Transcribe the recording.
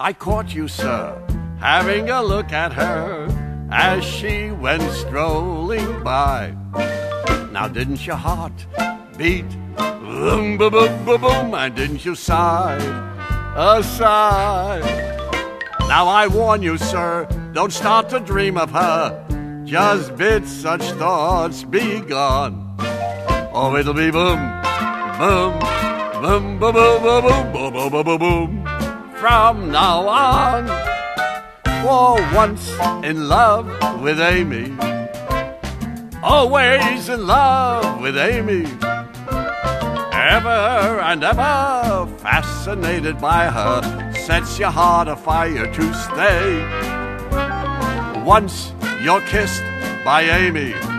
I caught you, sir, having a look at her as she went strolling by. Now didn't your heart beat boom, boom, boom, boom, boom, and didn't you sigh a sigh? Now I warn you, sir, don't start to dream of her, just bid such thoughts be gone, or it'll be boom, boom, boom, boom, boom, boom, boom, boom, boom, boom, boom, boom, from now on. For once in love with Amy, always in love with Amy, ever and ever fascinated by her, sets your heart afire to stay. Once you're kissed by Amy,